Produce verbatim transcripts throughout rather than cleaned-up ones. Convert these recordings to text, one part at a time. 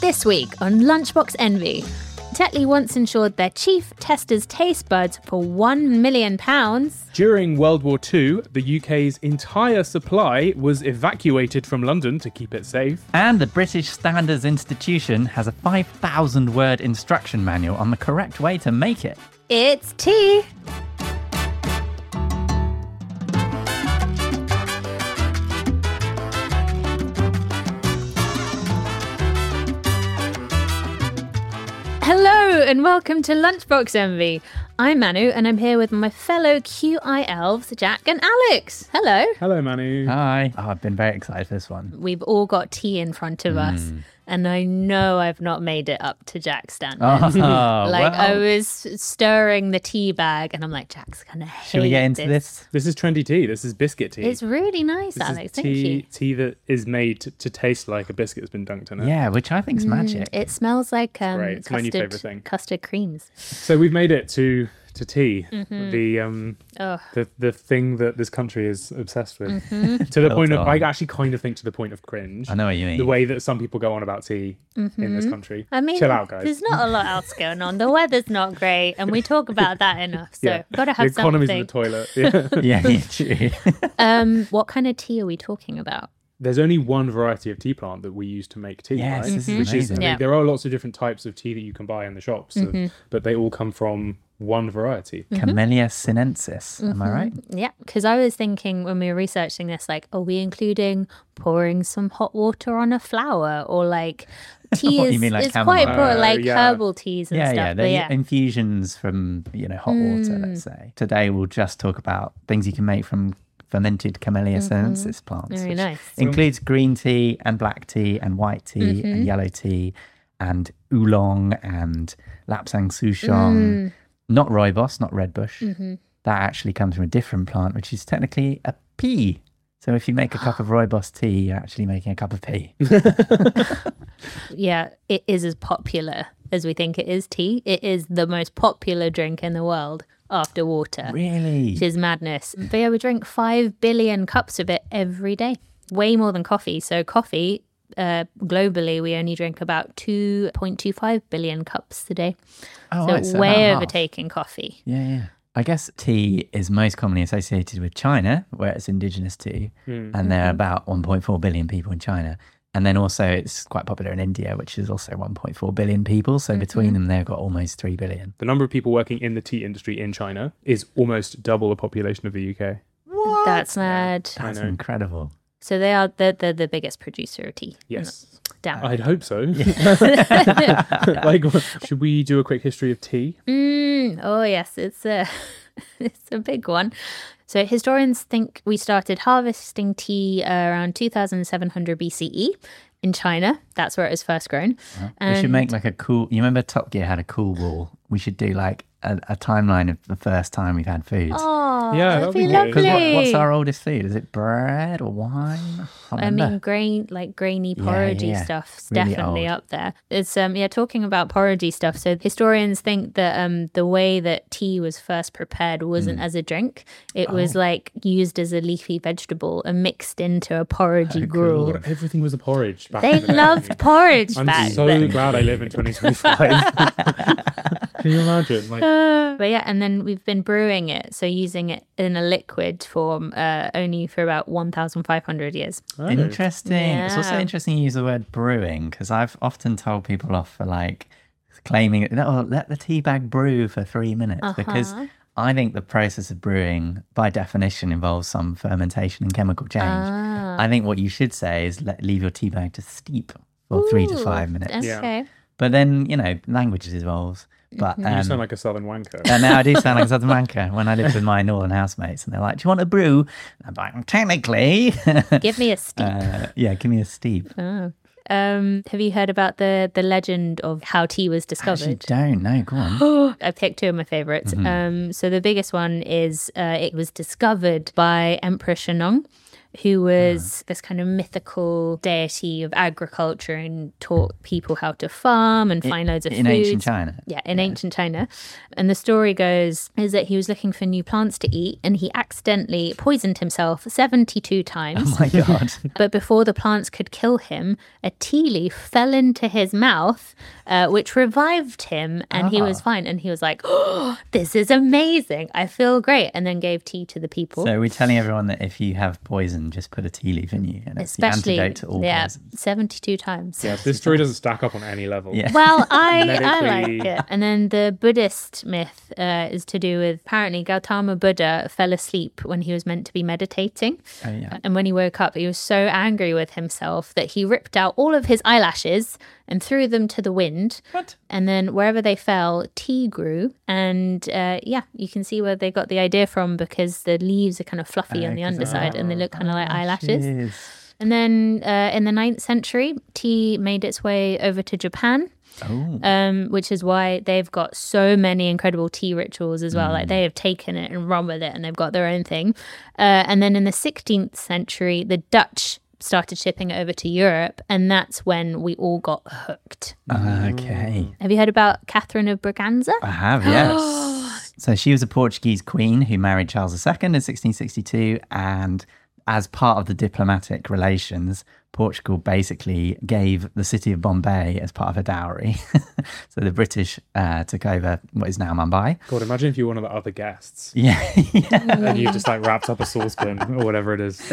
This week on Lunchbox Envy, Tetley once insured their chief tester's taste buds for one million pounds. During World War Two, the U K's entire supply was evacuated from London to keep it safe. And the British Standards Institution has a five thousand word instruction manual on the correct way to make it. It's tea. Hello and welcome to Lunchbox Envy. I'm Manu and I'm here with my fellow Q I elves, Jack and Alex. Hello. Hello, Manu. Hi. Oh, I've been very excited for this one. We've all got tea in front of us. And I know I've not made it up to Jack's standards. Oh, like, well. I was stirring the tea bag and I'm like, Jack's going to hate Should we get into this. this? This is trendy tea. This is biscuit tea. It's really nice, this Alex. is Thank tea, you. tea that is made to, to taste like a biscuit has been dunked in it. Yeah, which I think is magic. It smells like um, great. It's my new favourite custard, thing. custard creams. So we've made it to to tea, Mm-hmm. the um Oh. the the thing that this country is obsessed with, Mm-hmm. to the Well point of done. I actually kind of think to the point of cringe. I know what you mean. The way that some people go on about tea in this country. Mm-hmm. I mean, chill out, guys. there's not a lot else going on. The weather's not great, and we talk about that enough. So, yeah, got to have the economy's something. in the toilet. Yeah. yeah, yeah, true. Um, what kind of tea are we talking about? There's only one variety of tea plant that we use to make tea, Yes, right? this is Which is, amazing. Yeah. there are lots of different types of tea that you can buy in the shops, of- but they all come from one variety. Camellia sinensis. Am I right? Yeah, because I was thinking when we were researching this, like, are we including pouring some hot water on a flower, or like tea What, is you mean like it's quite chamomile? broad, like Uh, yeah. herbal teas and Yeah, stuff. yeah. but They're yeah, infusions from, you know, hot water, let's say. Today we'll just talk about things you can make from fermented Camellia sinensis plants. Very which nice. Includes green tea and black tea and white tea and yellow tea and oolong and lapsang souchong. Not rooibos, not red bush. That actually comes from a different plant, which is technically a pea. So if you make a cup of rooibos tea, you're actually making a cup of pea. yeah, it is as popular as we think it is tea. It is the most popular drink in the world after water. Really? Which is madness. But yeah, we drink five billion cups of it every day. Way more than coffee. So coffee, uh, globally, we only drink about two point two five billion cups a day. Oh, so right, so way about half. overtaking coffee. Yeah, yeah. I guess tea is most commonly associated with China, where it's indigenous tea, and there are about one point four billion people in China. And then also it's quite popular in India, which is also one point four billion people. So between them, they've got almost three billion. The number of people working in the tea industry in China is almost double the population of the U K. That's mad. That's I know. incredible. So they are they're, they're the biggest producer of tea. Yes. Damn. I'd hope so. Like, should we do a quick history of tea? Mm, oh yes, it's a it's a big one. So historians think we started harvesting tea uh, around two thousand seven hundred B C E in China. That's where it was first grown. We should make like a cool, you remember Top Gear had a cool wall? We should do like a, a timeline of the first time we've had food. Oh, Yeah, that'd that'd be be good. lovely. Because what, what's our oldest food? Is it bread or wine? I, I can't remember. mean, grain like grainy Yeah, porridgey yeah. stuff's Really definitely old. up there. It's um yeah, talking about porridgey stuff. So historians think that um the way that tea was first prepared wasn't Mm. as a drink. It Oh. was like used as a leafy vegetable and mixed into a porridgey gruel. God, everything was a porridge back They in the day. loved porridge I'm back so then. glad I live in twenty twenty-five. Can you imagine? Like, Uh, but yeah, and then we've been brewing it, so using it in a liquid form uh, only for about one thousand five hundred years. oh. Interesting. It's also Yeah. interesting you use the word brewing because I've often told people off for like claiming, oh, let the tea bag brew for three minutes because Uh-huh. I think the process of brewing by definition involves some fermentation and chemical change. Ah. I think what you should say is let, leave your tea bag to steep for three to Ooh, five minutes. Yeah. Okay. But then, you know, languages evolve. But You um, sound like a southern wanker. and now I do sound like a southern wanker when I lived with my northern housemates and they're like, do you want a brew? And I'm like, technically. Give me a steep. uh, yeah, give me a steep. Oh. Um, have you heard about the the legend of how tea was Actually, discovered? don't. No, go on. I picked two of my favorites. Mm-hmm. Um, so the biggest one is uh, it was discovered by Emperor Shennong who was this kind of mythical deity of agriculture and taught people how to farm and find loads of in food. ancient China. Yeah, in ancient China. And the story goes is that he was looking for new plants to eat and he accidentally poisoned himself seventy-two times. Oh my God. But before the plants could kill him, a tea leaf fell into his mouth, uh, which revived him, and he was fine. And he was like, oh, this is amazing. I feel great. And then gave tea to the people. So we're telling everyone that if you have poison, just put a tea leaf in you. And it's Especially, the antidote to all yeah, poisons. seventy-two times. Yeah, this story doesn't stack up on any level. Yeah. Well, I, I Medically- like it. And then the Buddhist myth uh, is to do with apparently Gautama Buddha fell asleep when he was meant to be meditating. Oh, yeah. And when he woke up, he was so angry with himself that he ripped out all of his eyelashes and threw them to the wind. What? And then wherever they fell, tea grew. And uh, yeah, you can see where they got the idea from because the leaves are kind of fluffy Oh, on the 'cause- underside and they look kind of like eyelashes. Jeez. And then uh, in the ninth century, tea made its way over to Japan. Oh. Um, which is why they've got so many incredible tea rituals as well. Like they have taken it and run with it and they've got their own thing. Uh, and then in the sixteenth century, the Dutch started shipping it over to Europe. And that's when we all got hooked. Okay. Have you heard about Catherine of Braganza? I have, yes. So she was a Portuguese queen who married Charles the Second in sixteen sixty-two. And as part of the diplomatic relations, Portugal basically gave the city of Bombay as part of a dowry. So the British uh, took over what is now Mumbai. God, imagine if you were one of the other guests Yeah. yeah. and you just like wrapped up a saucepan or whatever it is.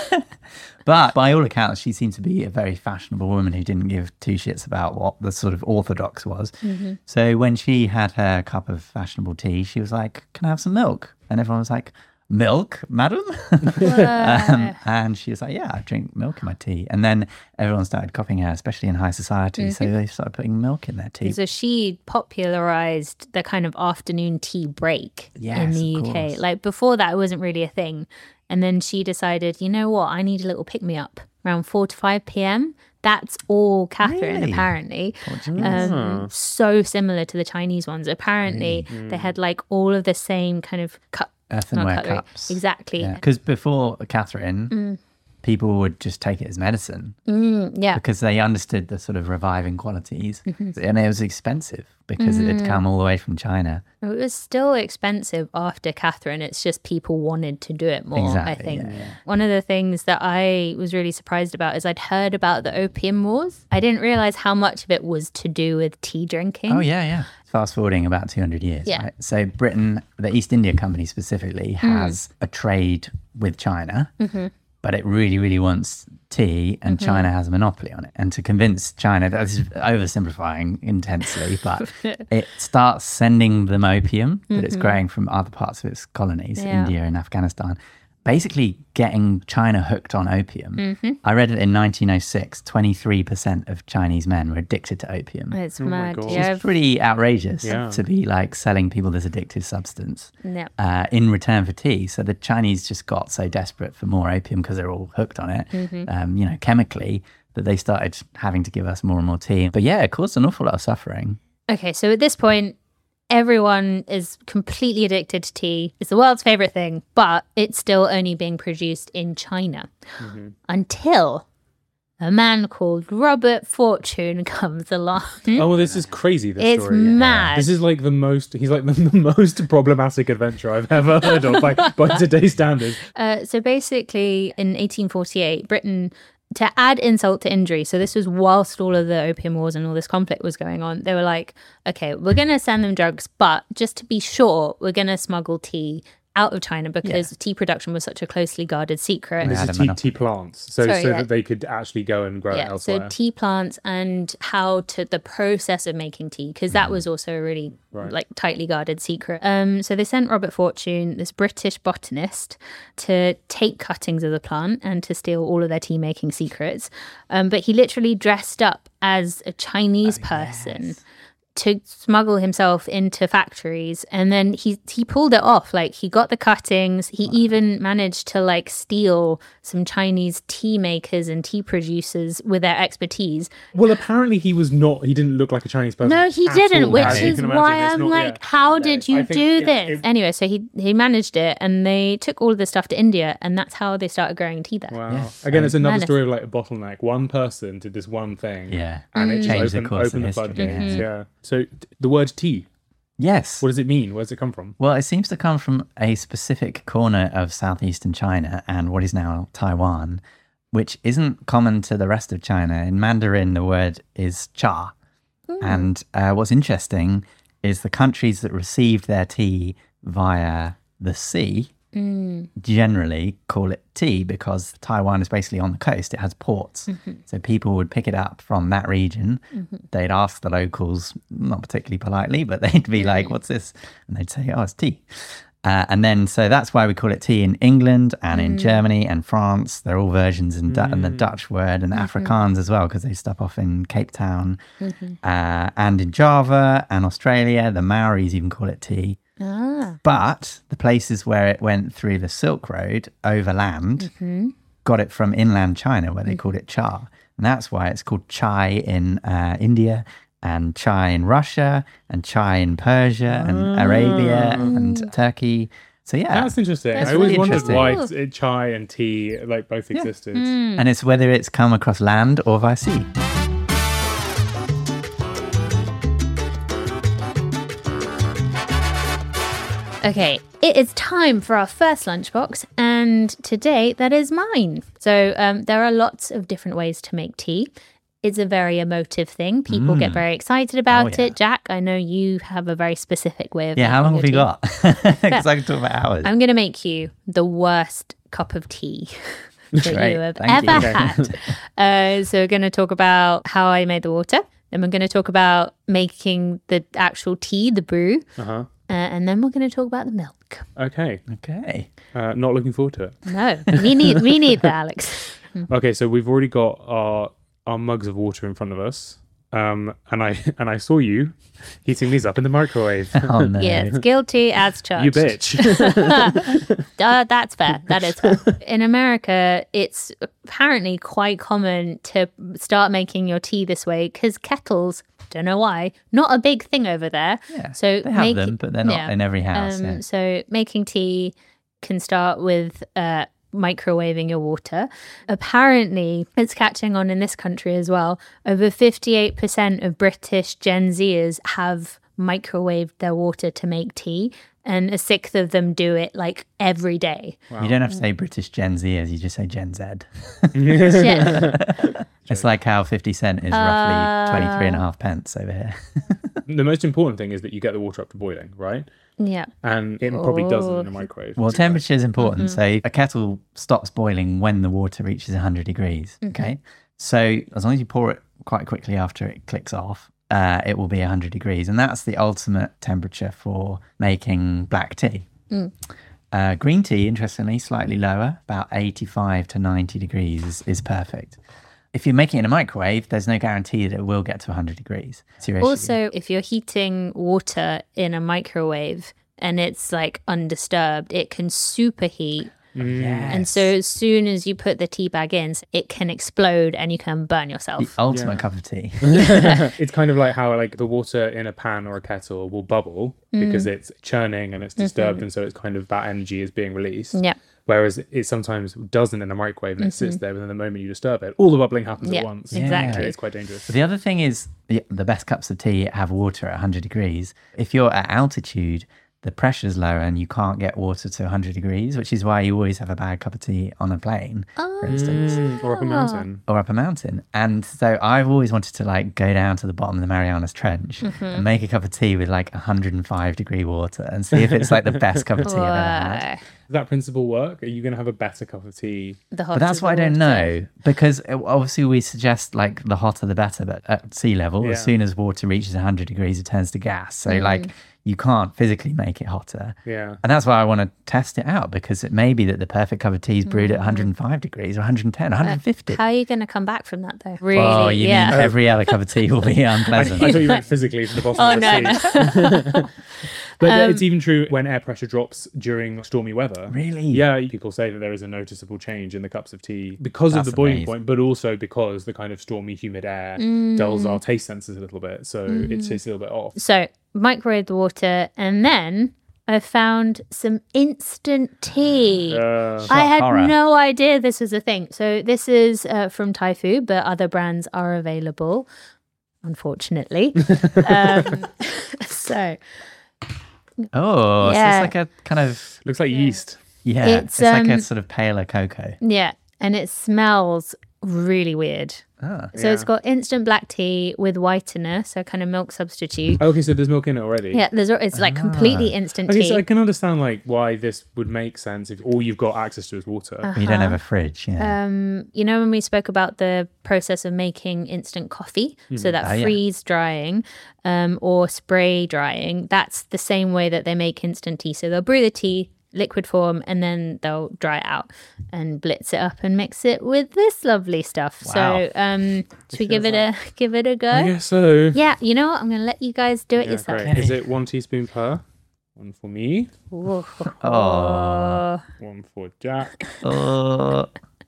But by all accounts, she seemed to be a very fashionable woman who didn't give two shits about what the sort of orthodox was. Mm-hmm. So when she had her cup of fashionable tea, she was like, "Can I have some milk?" And everyone was like, "Milk, madam?" um, and she was like, "Yeah, I drink milk in my tea." And then everyone started copying her, especially in high society. Mm-hmm. So they started putting milk in their tea. So she popularized the kind of afternoon tea break in Yes, the of U K. course. Like before that, it wasn't really a thing. And then she decided, you know what? I need a little pick me up around four to five p.m. That's all Catherine, Really? apparently. Portuguese. Um, so similar to the Chinese ones. Apparently, they had like all of the same kind of cut. Earthenware not cutlery. cups. Exactly. Yeah, because before Catherine, people would just take it as medicine. Mm, yeah. Because they understood the sort of reviving qualities. Mm-hmm. And it was expensive because it had come all the way from China. It was still expensive after Catherine. It's just people wanted to do it more, I Exactly, think. yeah, yeah. One of the things that I was really surprised about is I'd heard about the Opium Wars. I didn't realize how much of it was to do with tea drinking. Oh, yeah, yeah. Fast forwarding about two hundred years. Yeah. Right? So Britain, the East India Company specifically, has a trade with China. But it really, really wants tea, and China has a monopoly on it. And to convince China, this is oversimplifying intensely, but it starts sending them opium that it's growing from other parts of its colonies, Yeah. India and Afghanistan, basically getting China hooked on opium. I read it in nineteen oh six, twenty-three percent of Chinese men were addicted to opium. It's Oh my mad. God. Yeah. It's pretty outrageous Yeah. to be like selling people this addictive substance Yeah. uh, in return for tea. So the Chinese just got so desperate for more opium because they're all hooked on it, um, you know, chemically, that they started having to give us more and more tea. But yeah, it caused an awful lot of suffering. Okay, so at this point, everyone is completely addicted to tea. It's the world's favorite thing, but it's still only being produced in China until a man called Robert Fortune comes along. Oh, well, this is crazy, this It's story. mad. This is like the most, he's like the, the most problematic adventure I've ever heard of by, by today's standards. Uh, so basically, in eighteen forty-eight, Britain, to add insult to injury, so this was whilst all of the opium wars and all this conflict was going on, they were like, okay, we're going to send them drugs, but just to be sure, we're going to smuggle tea out of China because tea production was such a closely guarded secret. And this had is a tea, monopoly. tea plants, so, Sorry, so yeah. that they could actually go and grow it Yeah, elsewhere. so tea plants and how to the process of making tea, because that was also a really Right. like tightly guarded secret. Um, so they sent Robert Fortune, this British botanist, to take cuttings of the plant and to steal all of their tea making secrets. Um, but he literally dressed up as a Chinese person. to smuggle himself into factories, and then he he pulled it off. Like, he got the cuttings. He even managed to like steal some Chinese tea makers and tea producers with their expertise. Well, apparently he was not. He didn't look like a Chinese person. No, he at didn't, all. which As you is can imagine, why it's I'm not- like, yeah. how No, did you I think do it- this? it- Anyway, so he he managed it, and they took all of the stuff to India, and that's how they started growing tea there. Wow. Yes. Again, it's another Madness. story of like a bottleneck. One person did this one thing. Yeah. And it just Changed the opened, course opened of the history, floodgates. yeah. Yeah. So t- the word tea, Yes. what does it mean? Where does it come from? Well, it seems to come from a specific corner of southeastern China and what is now Taiwan, which isn't common to the rest of China. In Mandarin, the word is cha. And uh, what's interesting is the countries that received their tea via the sea generally call it tea because Taiwan is basically on the coast. It has ports. So people would pick it up from that region. They'd ask the locals, not particularly politely, but they'd be like, what's this? And they'd say, oh, it's tea. Uh, and then, so that's why we call it tea in England and in Germany and France. They're all versions in Du- and the Dutch word and Afrikaans as well, because they stop off in Cape Town uh, and in Java and Australia. The Maoris even call it tea. Ah. But the places where it went through the Silk Road overland got it from inland China, where they called it cha. And that's why it's called chai in uh, India and chai in Russia and chai in Persia and Arabia and Turkey. So yeah, That's interesting. That's I always really wondered interesting. why Cool. it's- it, chai and tea like both existed. and it's whether it's come across land or by sea. Okay, it is time for our first lunchbox, and today that is mine. So um, there are lots of different ways to make tea. It's a very emotive thing. People get very excited about Oh, yeah. it. Jack, I know you have a very specific way of Yeah, how long have making you your tea. got? Because I can talk about hours. I'm going to make you the worst cup of tea that Great, you have thank you. ever had. Uh, so we're going to talk about how I made the water. Then we're going to talk about making the actual tea, the brew. Uh-huh. Uh, and then we're going to talk about the milk. Okay. Okay. Uh, not looking forward to it. No, me neither, me neither, Alex. Okay, so we've already got our our mugs of water in front of us. Um, and I and I saw you heating these up in the microwave. Oh no. Yes, guilty as charged. You bitch. Uh, that's fair. That is fair. In America, it's apparently quite common to start making your tea this way because kettles, don't know why, not a big thing over there. Yeah, so they have make- them, but they're not yeah. in every house. Um, yeah. So making tea can start with uh, microwaving your water. Apparently, it's catching on in this country as well. Over fifty-eight percent of British Gen Zers have microwaved their water to make tea, and a sixth of them do it like every day. You don't have to say British Gen Z, as you just say Gen Z. Shit. It's like how fifty cent is Uh, roughly twenty-three and a half pence over here. The most important thing is that you get the water up to boiling, right? Yeah. And it probably doesn't in a Oh. microwave. Well, temperature is important. Mm-hmm. So a kettle stops boiling when the water reaches one hundred degrees. Mm-hmm. Okay. So as long as you pour it quite quickly after it clicks off, uh, it will be one hundred degrees. And that's the ultimate temperature for making black tea. Mm. Uh, green tea, interestingly, slightly lower, about eighty-five to ninety degrees is, is perfect. If you're making it in a microwave, there's no guarantee that it will get to one hundred degrees. It's your issue. Also, if you're heating water in a microwave and it's like undisturbed, it can superheat. Yes. And so as soon as you put the tea bag in, it can explode and you can burn the yourself. ultimate Yeah. cup of tea. It's kind of like how like the water in a pan or a kettle will bubble because Mm. it's churning and it's disturbed, and so it's kind of that energy is being released. Yeah. Whereas it sometimes doesn't in the microwave, and it sits there, but then the moment you disturb it, all the bubbling happens Yeah, at once. exactly. It's quite dangerous. But the other thing is the, the best cups of tea have water at one hundred degrees. If you're at altitude, the pressure's lower and you can't get water to one hundred degrees, which is why you always have a bad cup of tea on a plane, for instance, Mm, or up a mountain. or up a mountain. And so I've always wanted to like go down to the bottom of the Marianas Trench and make a cup of tea with like one hundred five degree water and see if it's like the best cup of tea I've ever had. Whoa. Does that principle work? Are you going to have a better cup of tea? The But that's what I don't know, because uh, obviously we suggest like the hotter the better, but at sea level, Yeah. as soon as water reaches one hundred degrees, it turns to gas. So Mm. like you can't physically make it hotter. Yeah. And that's why I want to test it out, because it may be that the perfect cup of tea is brewed at one hundred five degrees or one hundred ten, one hundred fifty. How are you going to come back from that though? Really? Oh, you yeah. mean every other cup of tea will be I, unpleasant? I thought you meant physically to the bottom Oh, of the no, sea. But Um, it's even true when air pressure drops during stormy weather. Really? Yeah, people say that there is a noticeable change in the cups of tea because That's of the boiling amazing. point, but also because the kind of stormy, humid air dulls our taste senses a little bit. So it tastes a little bit off. So microwave the water, and then I found some instant tea. Uh, I had horror. no idea this was a thing. So this is uh, from Thai food, but other brands are available, unfortunately. um, so Oh, so Yeah. it's like a kind of, looks like yeast. yeah, It's, it's, like um, a sort of paler cocoa. yeah, and it smells really weird. Ah. So it's Yeah. got instant black tea with whitener, so kind of milk substitute. Okay, so there's milk in it already. Yeah, there's it's like completely instant Okay, tea. so I can understand like why this would make sense if all you've got access to is water. Uh, You don't have a fridge, yeah. Um, you know when we spoke about the process of making instant coffee, so that Oh, yeah. freeze drying um, or spray drying, that's the same way that they make instant tea. So they'll brew the tea, liquid form, and then they'll dry it out and blitz it up and mix it with this lovely stuff. Wow. So um, should we give it a give it a go? I guess so. Yeah, you know what? I'm going to let you guys do it Yeah, yourself. great. Is it one teaspoon per? One for me, Ooh. Oh. one for Jack, Oh,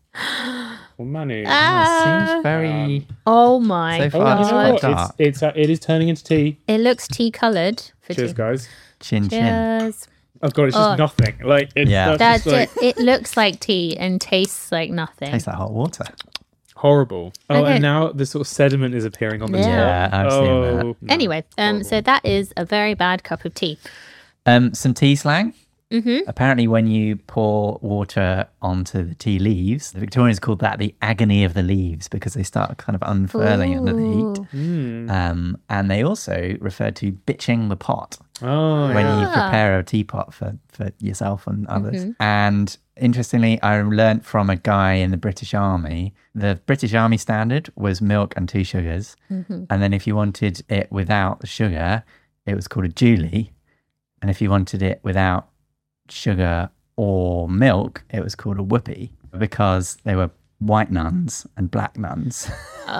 for Manu. Ah. seems very. Oh my So Oh, far, you it's know quite what? dark. It's, it's uh, it is turning into tea. It looks tea coloured for Cheers, tea. guys. Chin chin. Cheers. Oh god, it's just Oh. nothing. Like it's Yeah. that's That's just, like it. It looks like tea and tastes like nothing. Tastes like hot water. horrible. Oh, Okay. and now the sort of sediment is appearing on the Yeah. top. Yeah, I've seen that. Oh, no. Anyway, um, so that is a very bad cup of tea. Um, some tea slang. Mm-hmm. Apparently, when you pour water onto the tea leaves, the Victorians called that the agony of the leaves because they start kind of unfurling under the heat. Mm. Um, and they also referred to bitching the pot Oh, when yeah. you Ah. prepare a teapot for, for yourself and others. Mm-hmm. And interestingly, I learnt from a guy in the British Army. The British Army standard was milk and two sugars. Mm-hmm. And then if you wanted it without the sugar, it was called a Julie. And if you wanted it without sugar or milk, it was called a whoopee because they were white nuns and black nuns.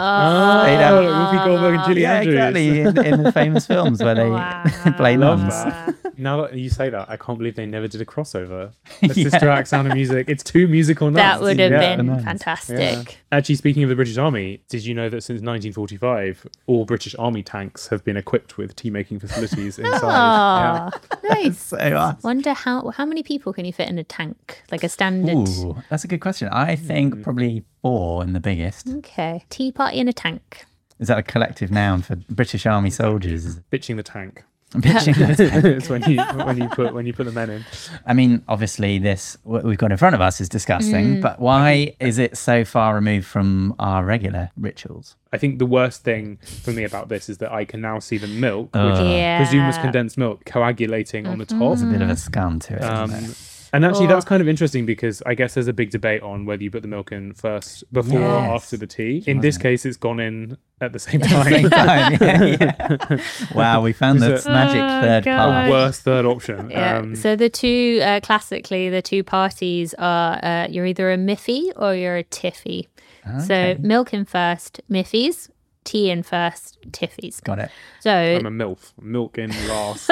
Oh, They don't- Whoopi Goldberg and Julie yeah, Andrews. exactly. In, in the famous films where they Wow. play Love nuns. that. Now that you say that, I can't believe they never did a crossover. The Yeah. Sister Act, Sound of Music. It's two musical nuns. That would have Yeah. been Bananas. fantastic. Yeah. Actually, speaking of the British Army, did you know that since nineteen forty-five, all British Army tanks have been equipped with tea-making facilities inside? Yeah. Oh, nice. So, uh, Wonder how how many people can you fit in a tank, like a standard? ooh, that's a good question. I think probably four in the biggest. Okay, tea party in a tank. Is that a collective noun for British Army soldiers? Bitching the tank. Bitching the tank. It's when you when you put when you put the men in. I mean, obviously, this what we've got in front of us is disgusting, but why is it so far removed from our regular rituals? I think the worst thing for me about this is that I can now see the milk, which Ugh. Yeah. I presume was condensed milk, coagulating on the top. There's a bit of a scum to it, Um, isn't there? and actually, Oh. that's kind of interesting because I guess there's a big debate on whether you put the milk in first, before, or Yes. after the tea. In this case, it's gone in at the same time. Same time, yeah, yeah. Wow, we found the Is it- magic Oh, third God. part. A worst third option. Yeah. Um, so the two, uh, classically, the two parties are uh, you're either a Miffy or you're a Tiffy. So milk in first, Miffies. Tea in first, Tiffies. Got it. So I'm a MILF. Milk in last.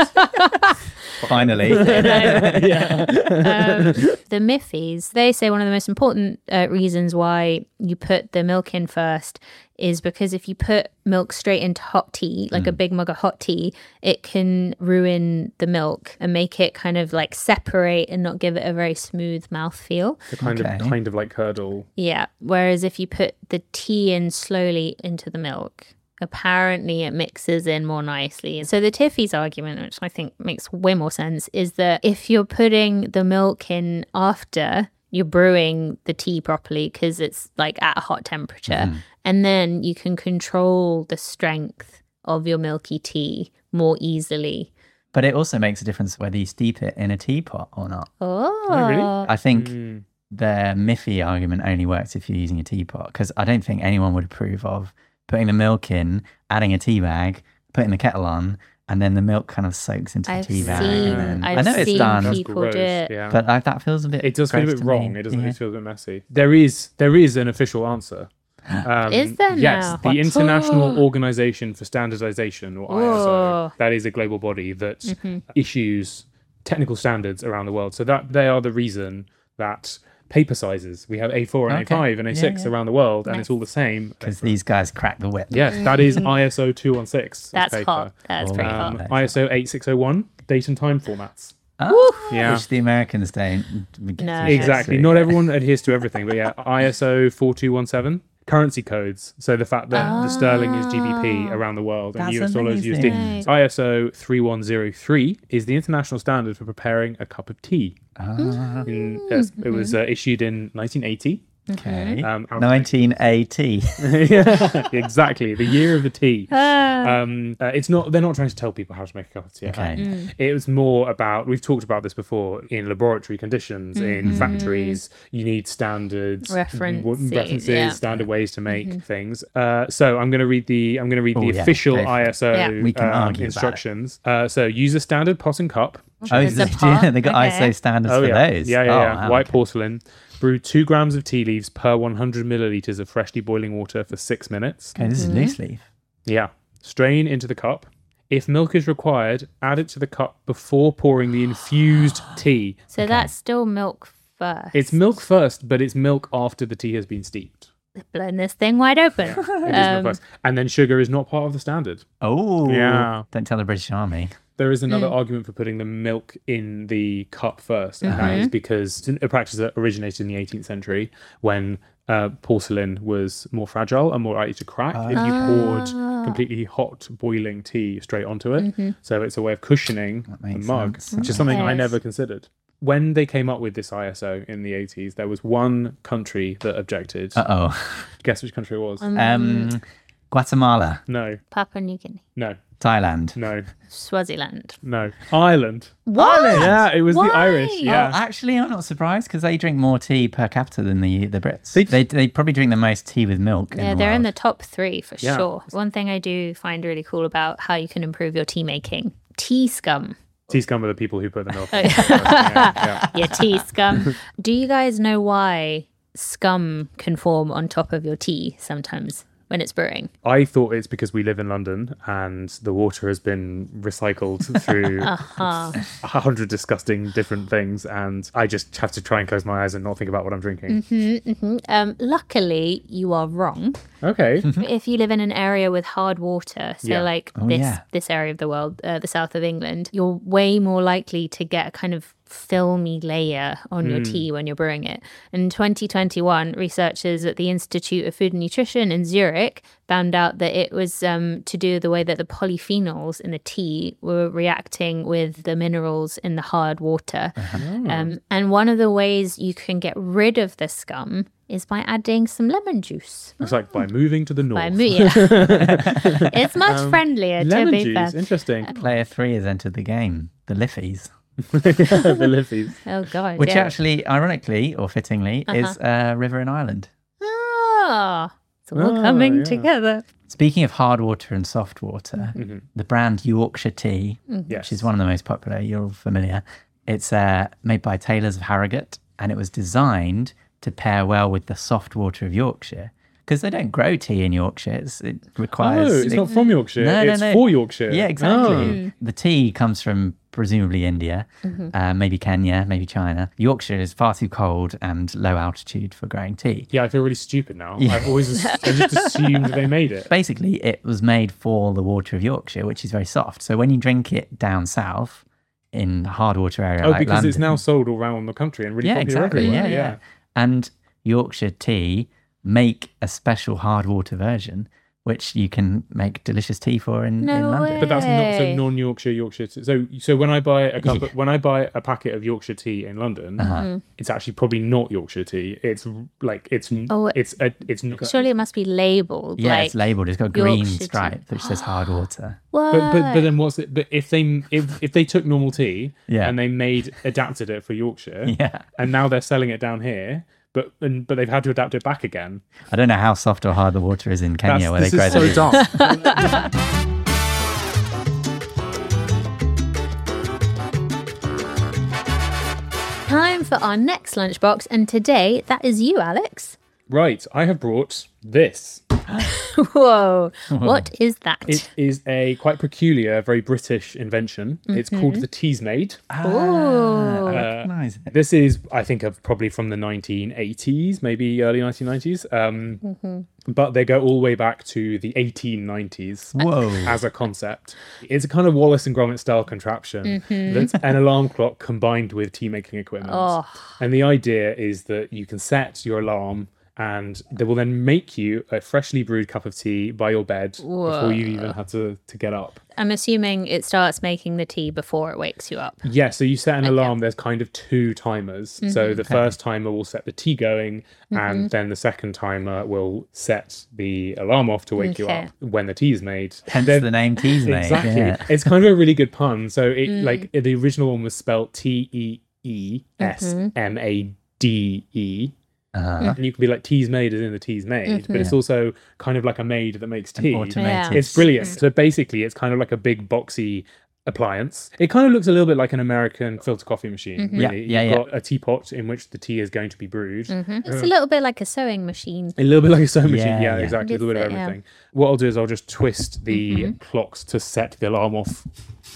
Finally. um, the Miffies, they say one of the most important uh, reasons why you put the milk in first is because if you put milk straight into hot tea, like a big mug of hot tea, it can ruin the milk and make it kind of like separate and not give it a very smooth mouthfeel. The kind Okay. of kind of like curdle. Yeah. Whereas if you put the tea in slowly into the milk, apparently it mixes in more nicely. So the Tiffy's argument, which I think makes way more sense, is that if you're putting the milk in after you're brewing the tea properly because it's like at a hot temperature, and then you can control the strength of your milky tea more easily. But it also makes a difference whether you steep it in a teapot or not. Oh, really? I think Mm. the Miffy argument only works if you're using a teapot, because I don't think anyone would approve of putting the milk in, adding a tea bag, putting the kettle on, and then the milk kind of soaks into I've the tea bag. seen, and then, I've I know it's seen done, That's people gross, do it. Yeah. but I, that feels a bit. it does feel a gross bit to wrong. me. It doesn't. Yeah. It feels a bit messy. There is there is an official answer. Um, Is there yes, now? the What? International Organization for Standardization, or I S O. Whoa. That is a global body that Mm-hmm. issues technical standards around the world. So that they are the reason that paper sizes, we have A four and Okay. A five and A six Yeah, yeah. around the world, and Nice. it's all the same. Because these guys crack the whip. Yes, that is I S O two one six. That's paper. hot. That's pretty Um, hot. hot. I S O eight six oh one, date and time formats. Oh, Yeah. Which the Americans don't. get No. to. Exactly. Not everyone adheres to everything, but yeah, I S O four two one seven. Currency codes. So the fact that the sterling is G B P around the world and That's U S dollars is U S D. amazing. I S O three one zero three is the international standard for preparing a cup of tea. Ah, In, uh, it was uh, issued in nineteen eighty. okay. Um, nineteen eighty. yeah, exactly. The year of the tea. Ah. Um, uh, it's not. They're not trying to tell people how to make a cup of tea. Okay. Mm. It was more about. We've talked about this before in laboratory conditions, in factories. You need standards, References, w- references, yeah. standard ways to make things. Uh, so I'm going to read the. I'm going to read Oh, the yeah, official go for it. I S O Yeah. We can um, argue about it. instructions. Uh, so use a standard pot and cup. Oh, There's a they, pot? they got Okay. I S O standards Oh for yeah, those. yeah, yeah, Oh, yeah. wow, White okay. porcelain. Brew two grams of tea leaves per one hundred milliliters of freshly boiling water for six minutes. Okay, this is loose leaf. Yeah. Strain into the cup. If milk is required, add it to the cup before pouring the infused tea. So that's still milk first. It's milk first, but it's milk after the tea has been steeped. Blowing this thing wide open. It is milk Um, first. And then sugar is not part of the standard. Oh, Yeah. Don't tell the British Army. There is another Mm. argument for putting the milk in the cup first, and Mm-hmm. that is because it's a practice that originated in the eighteenth century when uh, porcelain was more fragile and more likely to crack if you poured Ah. completely hot boiling tea straight onto it. Mm-hmm. So it's a way of cushioning the makes mug, sense. which is something I Yes. never considered. When they came up with this I S O in the eighties, there was one country that objected. Uh oh. Guess which country it was? Um, Guatemala, no, Papua New Guinea. no, Thailand. no, Swaziland. no. Ireland. What? Yeah, it was Why? the Irish. Yeah. Oh, actually, I'm not surprised because they drink more tea per capita than the the Brits. They- They they probably drink the most tea with milk. Yeah, in the they're in world. the top three for Yeah. sure. One thing I do find really cool about how you can improve your tea making: tea scum. Tea scum are the people who put the milk. Oh, in. yeah, yeah. Yeah, tea scum. Do you guys know why scum can form on top of your tea sometimes when it's brewing? I thought it's because we live in London and the water has been recycled through Uh-huh. a hundred disgusting different things, and I just have to try and close my eyes and not think about what I'm drinking. Mm-hmm. Um, luckily, you are wrong. Okay. If you live in an area with hard water, so Yeah. like Oh, this yeah. this area of the world, uh, the south of England, you're way more likely to get a kind of filmy layer on your tea when you're brewing it. In twenty twenty-one, researchers at the Institute of Food and Nutrition in Zurich found out that it was um, to do with the way that the polyphenols in the tea were reacting with the minerals in the hard water. Um, and one of the ways you can get rid of the scum is by adding some lemon juice. It's like by moving to the north. By mo- yeah. It's much friendlier to Lemon be juice, fair. interesting. Player three has entered the game. The Liffies, the Liffeys. Oh god. which yeah. actually, ironically or fittingly, is a river in Ireland. Ah, it's all Oh, coming yeah. together. Speaking of hard water and soft water, Mm-hmm. the brand Yorkshire Tea, Yes. which is one of the most popular, you're all familiar. It's uh, made by Taylors of Harrogate, and it was designed to pair well with the soft water of Yorkshire. Because they don't grow tea in Yorkshire. It's, it requires... Oh, it's not from Yorkshire. No, no, it's no. for Yorkshire. Yeah, exactly. Oh. The tea comes from presumably India, uh, maybe Kenya, maybe China. Yorkshire is far too cold and low altitude for growing tea. Yeah, I feel really stupid now. I've always I just assumed they made it. Basically, it was made for the water of Yorkshire, which is very soft. So when you drink it down south in a hard water area Oh, like because it's London- now sold all around the country and really yeah, popular exactly. everywhere. Yeah, yeah, And Yorkshire Tea make a special hard water version, which you can make delicious tea for in, No in London. way. But that's not so Hey. non-Yorkshire Yorkshire tea. So so when I buy a cup, of, when I buy a packet of Yorkshire tea in London, Uh-huh. it's actually probably not Yorkshire tea. It's like it's Oh, it's a, it's not. Surely it must be labelled. Yeah, like, it's labelled. It's got a green Yorkshire tea. stripe which says hard water. What? But, but but then what's it? But if they if if they took normal tea Yeah. and they made adapted it for Yorkshire, Yeah. and now they're selling it down here, but and, but they've had to adapt it back again. I don't know how soft or hard the water is in Kenya That's, where they this grow is so the dumb. Time for our next lunchbox, and today that is you, Alex. Right, I have brought this. Whoa, what is that? It is a quite peculiar, very British invention. It's called the Teasmade. Oh, I recognise it. This is, I think, of probably from the nineteen eighties, maybe early nineteen nineties. Um, But they go all the way back to the eighteen nineties Whoa. as a concept. It's a kind of Wallace and Gromit style contraption that's an alarm clock combined with tea making equipment. Oh. And the idea is that you can set your alarm and they will then make you a freshly brewed cup of tea by your bed before you even had to, to get up. I'm assuming it starts making the tea before it wakes you up. Yeah, so you set an alarm. There's kind of two timers. So the first timer will set the tea going, and then the second timer will set the alarm off to wake you Okay. up when the tea is made. Hence Then- the name Teasmade. Exactly. Yeah. It's kind of a really good pun. So it like the original one was spelled T E E S M A D E. Uh-huh. And you can be like, tea's made as in the tea's made, but it's also kind of like a maid that makes tea. Automated. Yeah. It's brilliant. So basically, it's kind of like a big boxy appliance. It kind of looks a little bit like an American filter coffee machine. Yeah, Really. yeah, You've yeah. got a teapot in which the tea is going to be brewed. It's a little bit like a sewing machine. A little bit like a sewing machine. Yeah, Yeah, yeah. exactly. A little bit of Yes, yeah. everything. What I'll do is I'll just twist the clocks to set the alarm off.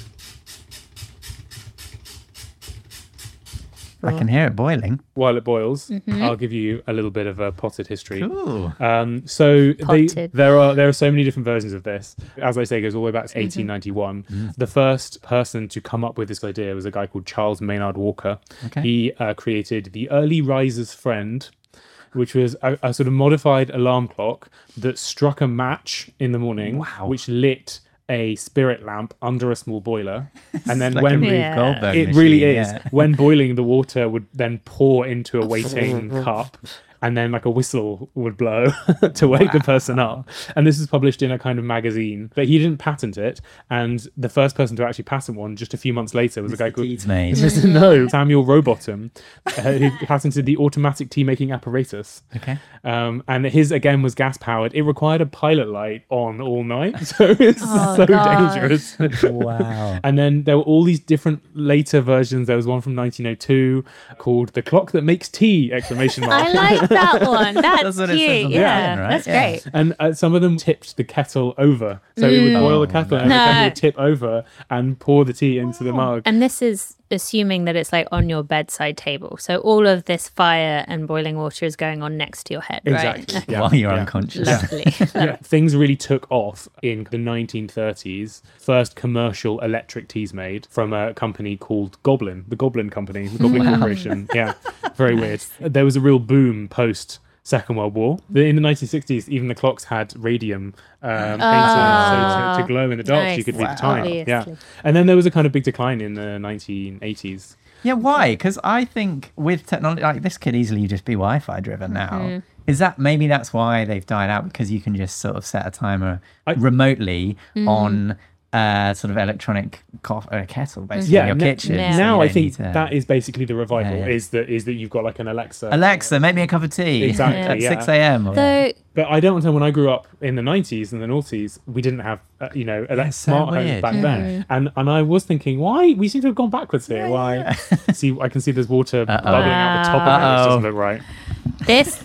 I can hear it boiling. While it boils, I'll give you a little bit of a potted history. Ooh. Um, so they, Potted. there are there are so many different versions of this. As I say, it goes all the way back to eighteen ninety-one. The first person to come up with this idea was a guy called Charles Maynard Walker. Okay. He uh, created the Early Riser's Friend, which was a, a sort of modified alarm clock that struck a match in the morning, Wow. which lit a spirit lamp under a small boiler, and then Like a when Rube Yeah. Goldberg it machine, really is. yeah. When boiling, the water would then pour into a waiting cup, and then like a whistle would blow to wake the person up. And this is published in a kind of magazine, but he didn't patent it. And the first person to actually patent one just a few months later was a guy called Teasmade. no Samuel Rowbottom, uh, who patented the automatic tea making apparatus. Okay. Um, and his again was gas powered. It required a pilot light on all night, so it's Oh, so gosh. dangerous. Wow. And then there were all these different later versions. There was one from nineteen oh two called "The Clock That Makes Tea!" Exclamation mark. I like that one. That's, That's what it says cute. on the Yeah, tin, right? that's Yeah. great. And uh, some of them tipped the kettle over, so it would boil the kettle, and the No. kettle would tip over and pour the tea into the mug. And this is assuming that it's like on your bedside table. So all of this fire and boiling water is going on next to your head, Exactly. right? Yeah. While you're Yeah. unconscious. Lovely. Yeah, things really took off in the nineteen thirties. First commercial electric teas made from a company called Goblin, the Goblin Company, the Goblin Corporation. Yeah, very weird. There was a real boom post Second World War. The- In the nineteen sixties, even the clocks had radium um, painted so to, to glow in the dark, so you Nice. could read Wow. the time. Yeah, Obviously. and then there was a kind of big decline in the nineteen eighties. Yeah, why? Because I think with technology, like this could easily just be Wi-Fi driven now. Mm-hmm. Is that maybe that's why they've died out? Because you can just sort of set a timer I- remotely Mm. on uh, sort of electronic cof- uh, kettle, basically, Yeah, in your n- kitchen. Yeah. so Now you I don't think need to- that is basically the revival. Yeah, yeah. Is that is that you've got like an Alexa. Alexa, make me a cup of tea. Exactly, At yeah. six a.m. or- So But I don't understand. When I grew up in the nineties and the noughties, we didn't have, uh, you know, ele- That's so smart homes weird, back yeah. then. And and I was thinking, why? We seem to have gone backwards here. Why? See, I can see there's water bubbling out the top of it. It Uh-oh. doesn't look right. this.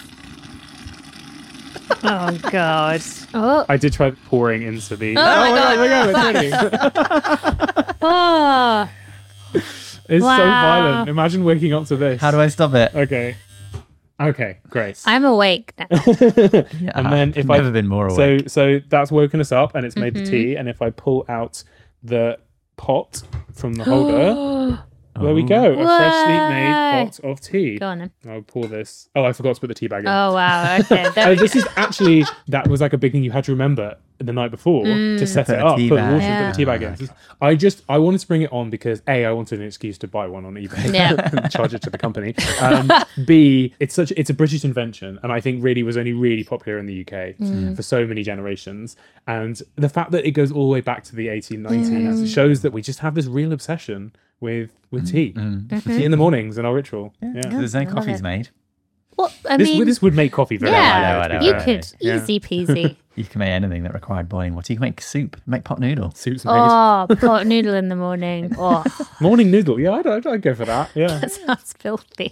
Oh God. Oh, I did try pouring into the. Oh my God. there we go, it's ready. oh. It's so Wow. violent. Imagine waking up to this. How do I stop it? Okay. Okay, great. I'm awake now. Yeah, and then I've if never I been more so awake. so that's woken us up and it's made Mm-hmm. the tea. And if I pull out the pot from the holder, There we go. A freshly Whoa. made pot of tea. Go on then. I'll pour this. Oh, I forgot to put the tea bag in. Oh, wow. Okay. There Oh, we this go. is actually, that was like a big thing you had to remember the night before to set Put it a up, tea put the bag. water, Yeah. put the tea bag in. I just, I wanted to bring it on because A, I wanted an excuse to buy one on eBay Yeah. and charge it to the company. Um, B, it's such, it's a British invention and I think really was only really popular in the U K Mm. for so many generations. And the fact that it goes all the way back to the eighteen nineties shows that we just have this real obsession with, with tea. Tea in the mornings in our ritual. Yeah. There's no love coffees it. made. Well, I This, mean, this would make coffee very yeah, I know, I know, you I know. could Yeah. easy peasy. You can make anything that required boiling water. You can make soup, make pot noodle. Soups made. Oh, pot noodle in the morning. Oh, Morning noodle. Yeah, I'd, I'd, I'd go for that. Yeah. that sounds filthy.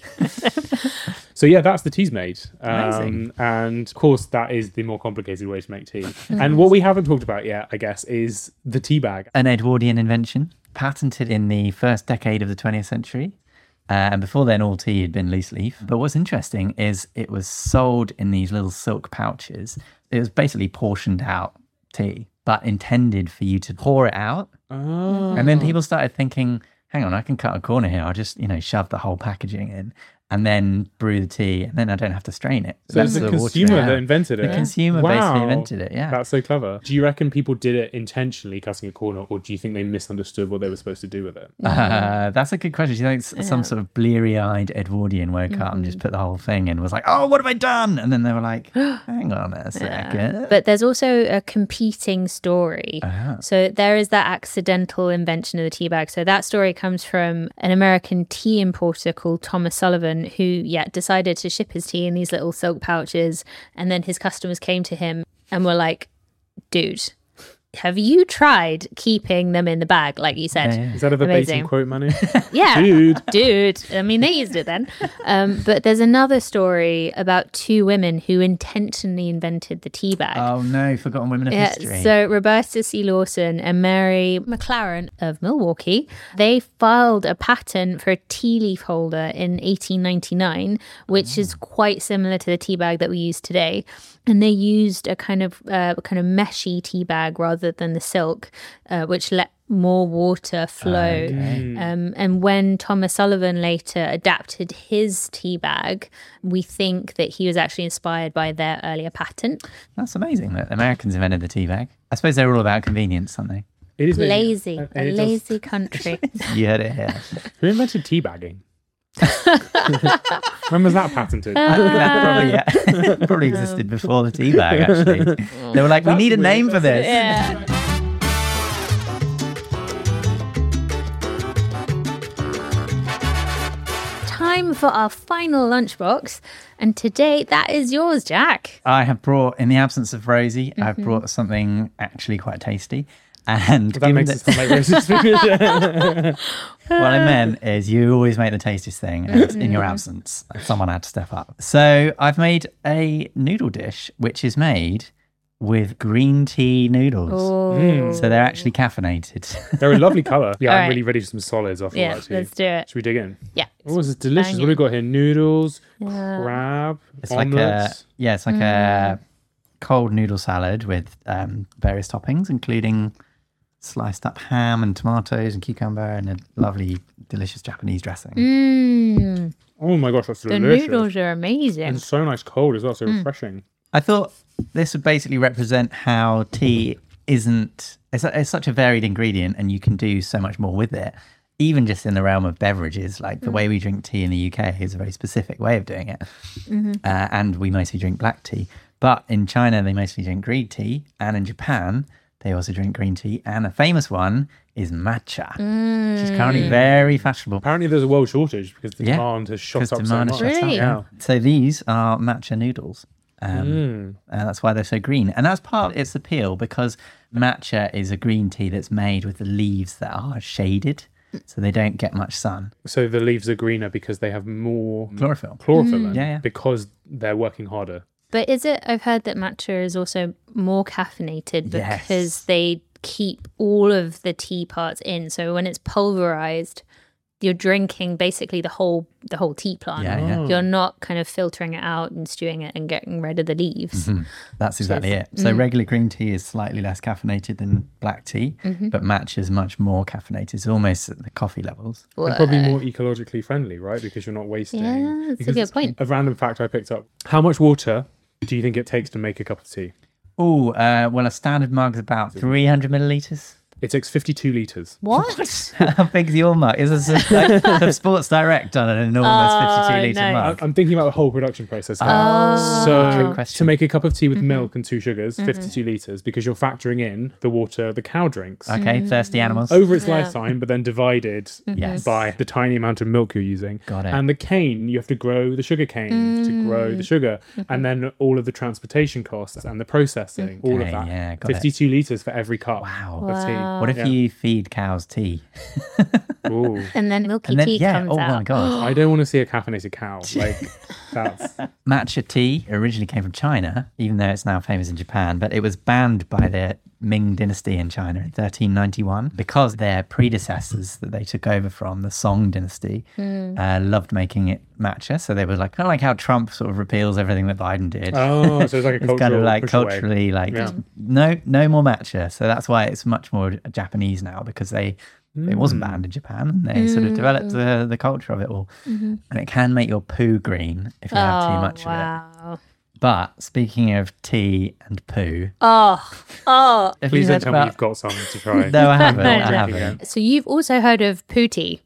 So yeah, that's the tea's made. Um, Amazing. and of course, that is the more complicated way to make tea. And what we haven't talked about yet, I guess, is the tea bag. An Edwardian invention, patented in the first decade of the twentieth century. Uh, and before then, all tea had been loose leaf. But what's interesting is it was sold in these little silk pouches. It was basically portioned out tea, but intended for you to pour it out. Oh. And then people started thinking, hang on, I can cut a corner here. I'll just, you know, shove the whole packaging in and then brew the tea. And then I don't have to strain it. So it's the the water consumer out. that invented it. The consumer Wow. basically invented it, yeah. That's so clever. Do you reckon people did it intentionally, cutting a corner, or do you think they misunderstood what they were supposed to do with it? Uh, that's a good question. Do you think s- some sort of bleary-eyed Edwardian woke up and just put the whole thing in and was like, oh, what have I done? And then they were like, hang on a second. But there's also a competing story. Ah. So there is that accidental invention of the tea bag. So that story comes from an American tea importer called Thomas Sullivan, who, yeah, decided to ship his tea in these little silk pouches. And then his customers came to him and were like, dude, have you tried keeping them in the bag, like you said? Yeah, yeah. Is that a verbatim Amazing. quote, Manu? Yeah. Dude. Dude. I mean, they used it then. Um, but there's another story about two women who intentionally invented the tea bag. Oh no, Forgotten Women of Yeah, History. so Roberta C. Lawson and Mary McLaren of Milwaukee, they filed a patent for a tea leaf holder in eighteen ninety-nine, which is quite similar to the tea bag that we use today. And they used a kind of uh, kind of meshy tea bag rather than the silk, uh, which let more water flow. Um, and when Thomas Sullivan later adapted his tea bag, we think that he was actually inspired by their earlier patent. That's amazing that Americans invented the tea bag. I suppose they're all about convenience, aren't they? It is Lazy, and a it does- lazy country. You heard it here. Who invented teabagging? When was that patented? That probably, yeah, probably existed before the tea bag, actually. They were like, we That's need a weird. name for this. Yeah. Time for our final lunchbox. And today, that is yours, Jack. I have brought, in the absence of Rosie, I've Mm-hmm. brought something actually quite tasty. And That given makes that- it sound like racist. what I meant is you always make the tastiest thing, and in your absence, someone had to step up. So I've made a noodle dish, which is made with green tea noodles. Oh. So they're actually caffeinated. They're a lovely colour. Yeah, All I'm right. really ready for some solids after Yeah, all, actually. let's do it. Should we dig in? Yeah. Oh, this is delicious. Bang What do we got here? Noodles, Yeah. crab, It's like a omelets. yeah, it's like a cold noodle salad with um, various toppings, including sliced up ham and tomatoes and cucumber and a lovely, delicious Japanese dressing. Mmm. Oh my gosh, that's The delicious. noodles are amazing. And so nice cold as well, Mm. so refreshing. I thought this would basically represent how tea isn't. It's, a, it's such a varied ingredient, and you can do so much more with it. Even just in the realm of beverages, like the way we drink tea in the U K is a very specific way of doing it, uh, and we mostly drink black tea. But in China, they mostly drink green tea, and in Japan, they also drink green tea. And a famous one is matcha, which is currently very fashionable. Apparently there's a world shortage because the Yeah, demand has shot Because up so demand much. is shut up, Really? yeah. So these are matcha noodles. Um, Mm. and that's why they're so green. And that's part of its appeal, because matcha is a green tea that's made with the leaves that are shaded, so they don't get much sun. So the leaves are greener because they have more Chlorophyll. chlorophyll in, Yeah, yeah. because they're working harder. But is it, I've heard that matcha is also more caffeinated because Yes. they keep all of the tea parts in. So when it's pulverized, you're drinking basically the whole the whole tea plant. Yeah, yeah. You're not kind of filtering it out and stewing it and getting rid of the leaves. Mm-hmm. That's exactly it. So mm. regular green tea is slightly less caffeinated than black tea, mm-hmm. but matcha is much more caffeinated. It's almost at the coffee levels. And probably more ecologically friendly, right? Because you're not wasting. Yeah, that's because a good point. A random fact I picked up. How much water do you think it takes to make a cup of tea? Oh, uh, well, a standard mug is about three hundred millilitres. It takes fifty-two litres. What? How big's your mug? Is this like the Sports Direct done an enormous Oh, fifty-two litre no. mug? I'm thinking about the whole production process. Oh. So Good question. to make a cup of tea with milk and two sugars, fifty-two litres, because you're factoring in the water the cow drinks Okay, thirsty animals. over its Yeah. lifetime, but then divided Yes. by the tiny amount of milk you're using. Got it. And the cane, you have to grow the sugar cane to grow the sugar, and then all of the transportation costs and the processing, all of Okay, that. yeah, got it. fifty-two litres for every cup Wow. of tea. Wow. What if Yeah. you feed cows tea? Ooh. And then milky And then, tea yeah, comes oh out. my God. I don't want to see a caffeinated cow. Like, that's... Matcha tea originally came from China, even though it's now famous in Japan, but it was banned by the Ming dynasty in China in thirteen ninety-one because their predecessors that they took over from, the Song dynasty, uh, loved making it matcha. So they were like, kind of like how Trump sort of repeals everything that Biden did. Oh, so it's like a It's cultural kind of like push away. culturally like Yeah. no no more matcha. So that's why it's much more Japanese now, because they it wasn't Mm. banned in Japan, and they sort of developed the, the culture of it all. And it can make your poo green if you have too Oh, much of it. wow. But speaking of tea and poo, Oh, oh. have Please you don't heard tell me about... you've got some to try. No, I haven't. I No. haven't. So you've also heard of poo tea.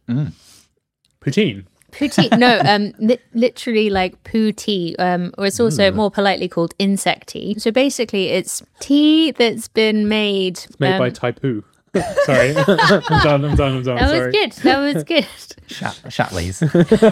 Poutine. Poo tea, no, um, li- literally like poo tea, um, or it's also more politely called insect tea. So basically, it's tea that's been made. It's made um, by Taipu. Sorry. I'm done, I'm done, I'm done. That Sorry. was good. That was good. Shat- Shatley's.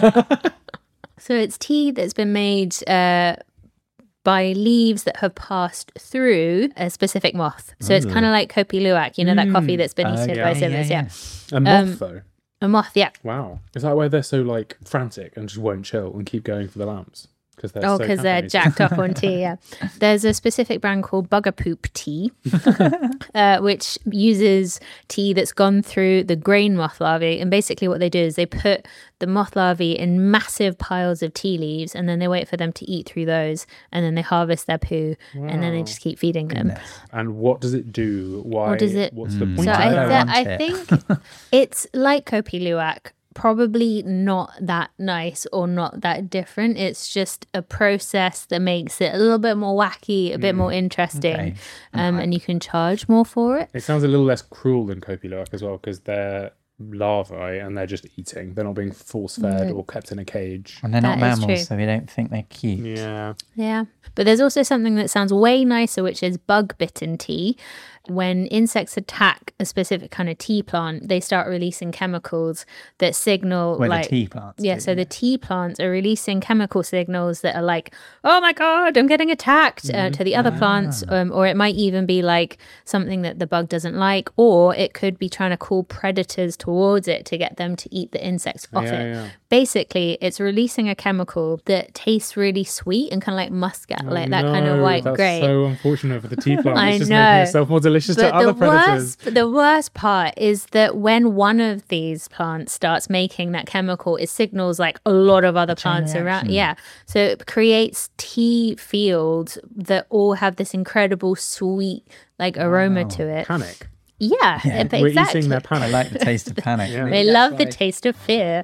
So it's tea that's been made uh, by leaves that have passed through a specific moth. So it's kind of like Kopi Luwak, you know, that coffee that's been Oh, eaten yeah. by Yeah, swimmers. Yeah, A moth, Um, though. a moth. Yeah. Wow. Is that why they're so, like, frantic and just won't chill and keep going for the lamps? Because they're Oh, so because they're caffeinated. jacked up on tea, yeah. There's a specific brand called Bugger Poop Tea, uh, which uses tea that's gone through the grain moth larvae. And basically what they do is they put the moth larvae in massive piles of tea leaves, and then they wait for them to eat through those, and then they harvest their poo, and then they Wow. just keep feeding them. And what does it do? Why? What does it- What's the Mm. point So of I, I that? don't th- want I it. think it's like Kopi Luwak, probably not that nice or not that different. It's just a process that makes it a little bit more wacky, a bit more interesting, Okay. um, and you can charge more for it. It sounds a little less cruel than Kopi Luwak as well, because they're larvae and they're just eating. They're not being force-fed or kept in a cage. And they're not That is mammals, true. so we don't think they're cute. Yeah. Yeah. But there's also something that sounds way nicer, which is bug bitten tea. When insects attack a specific kind of tea plant, they start releasing chemicals that signal Where like the tea plants yeah, do, so the tea plants are releasing chemical signals that are like, oh my God, I'm getting attacked uh, to the other plants. Um, or it might even be like something that the bug doesn't like, or it could be trying to call predators towards it to get them to eat the insects off Yeah, it. yeah. Basically, it's releasing a chemical that tastes really sweet and kind of like muscat, like that kind of No, white that's grape. so unfortunate for the tea plant. I It's just know. making itself more delicious to But other the predators. worst, the worst part is that when one of these plants starts making that chemical, it signals like a lot of other plants around. reaction. Yeah, so it creates tea fields that all have this incredible sweet like aroma to it. Panic. Yeah, Yeah, but We're exactly. eating their I panic. like the taste of panic. Yeah. They love the taste of fear.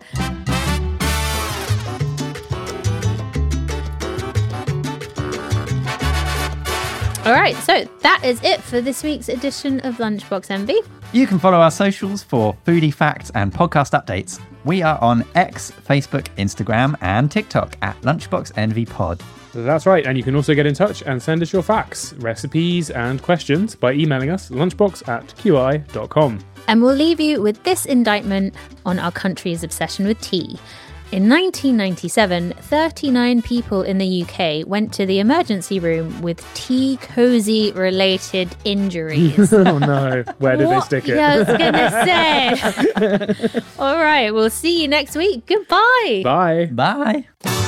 All right, so that is it for this week's edition of Lunchbox Envy. You can follow our socials for foodie facts and podcast updates. We are on X, Facebook, Instagram, and TikTok at Lunchbox Envy Pod. That's right. And you can also get in touch and send us your facts, recipes, and questions by emailing us lunchbox at q i dot com. And we'll leave you with this indictment on our country's obsession with tea. In nineteen ninety-seven, thirty-nine people in the U K went to the emergency room with tea cozy related injuries. Oh no. Where did What? they stick it? Yeah, I was going to say. All right, we'll see you next week. Goodbye. Bye. Bye.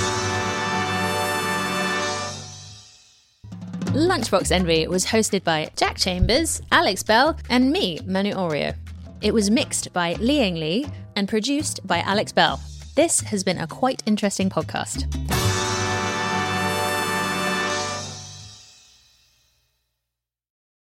Lunchbox Envy was hosted by Jack Chambers, Alex Bell, and me, Manu Oreo. It was mixed by Liang Li, and produced by Alex Bell. This has been a quite interesting podcast.